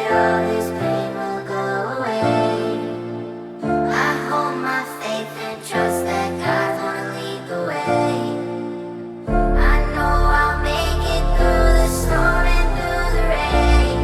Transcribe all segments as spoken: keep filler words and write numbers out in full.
all this pain will go away. I hold my faith and trust that God's gonna lead the way. I know I'll make it through the storm and through the rain,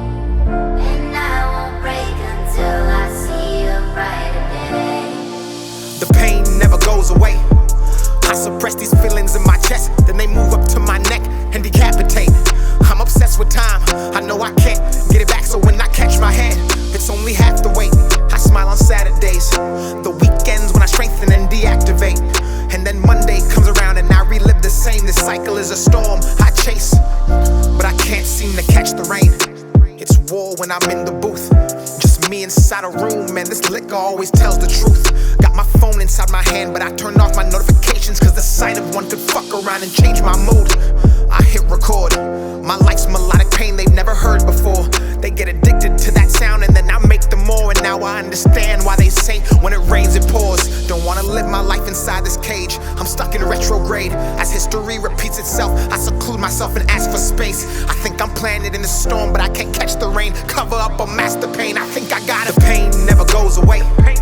and I won't break until I see a brighter day. The pain never goes away. I suppress these feelings in my chest, then they move up to my neck and decapitate. I'm obsessed with time, I know I can't get it back, so when I catch my hand, it's only half the weight. I smile on Saturdays, the weekends when I strengthen and deactivate, and then Monday comes around and I relive the same. This cycle is a storm I chase, but I can't seem to catch the rain. It's war when I'm in the booth, just me inside a room, and this liquor always tells the truth. Got my phone inside my hand, but I turned off my notifications, cause the sight of one could fuck around and change my mood. I hit record, my life's melodic pain they've never heard before. They get addicted to that sound and then I make them more, and now I understand why they say when it rains it pours. Don't wanna live my life inside this cage, I'm stuck in retrograde. As history repeats itself, I seclude myself and ask for space. I think I'm planted in the storm, but I can't catch the rain. Cover up or mask the pain, I think I got it. The pain never goes away.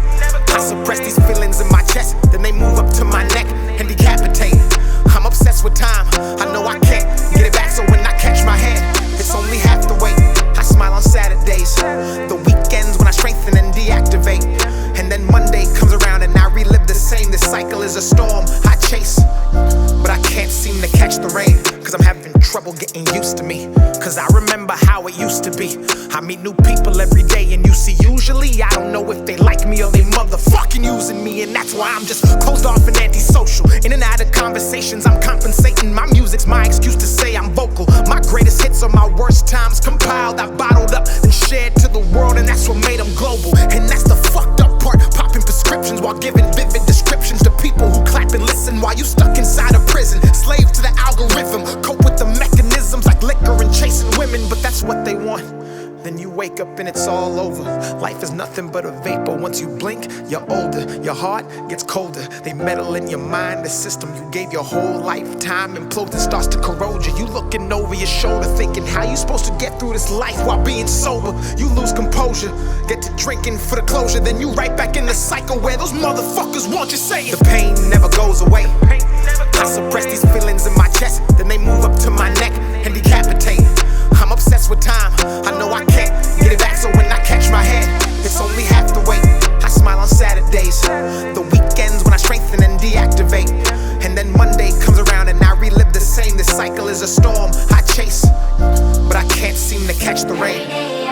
I suppress these feelings in my chest, then they move up to my neck and decapitate. I'm obsessed with time, I know I can't get it back, so when I catch my hand, it's only half the weight. I smile on Saturdays, the weekends when I strengthen and deactivate, and then Monday comes around and I relive the same. This cycle is a storm I chase, but I can't seem to catch the rain, cause I'm having trouble getting used to me. Cause I remember how it used to be. I meet new people every day, and you see, usually I don't know if they like me or they motherfucking using me, and that's why I'm just closed off and antisocial. In and out of conversations, I'm compensating. My music's my excuse to say I'm vocal. My greatest hits are my worst times compiled, I bottled up and shared to the world, and that's what made them global. And that's the fucked up part, popping prescriptions while giving vivid descriptions to people who clap and listen while you stuck inside a prison. Slave to the algorithm, cope with the mechanisms like liquor and chasing women, but that's what they want. Then you wake up and it's all over. Life is nothing but a vapor. Once you blink, you're older. Your heart gets colder. They meddle in your mind, the system you gave your whole lifetime implodes and starts to corrode you. You looking over your shoulder thinking how you supposed to get through this life while being sober. You lose composure, get to drinking for the closure, then you right back in the cycle where those motherfuckers want you saying the pain never goes away. I suppress these feelings in my chest, then they move up to my neck and decapitate. I'm obsessed with time, I know I can't get it back, so when I catch my hand, it's only half the weight. I smile on Saturdays, the weekends when I strengthen and deactivate, and then Monday comes around and I relive the same. This cycle is a storm I chase, but I can't seem to catch the rain.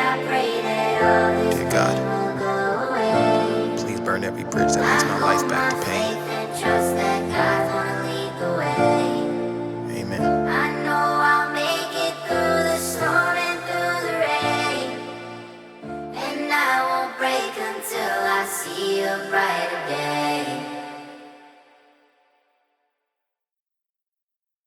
Dear God, please burn every bridge that leads my life back to pain. Amen. I know I'll make it through the storm and through the rain, and I won't break until I see a brighter day.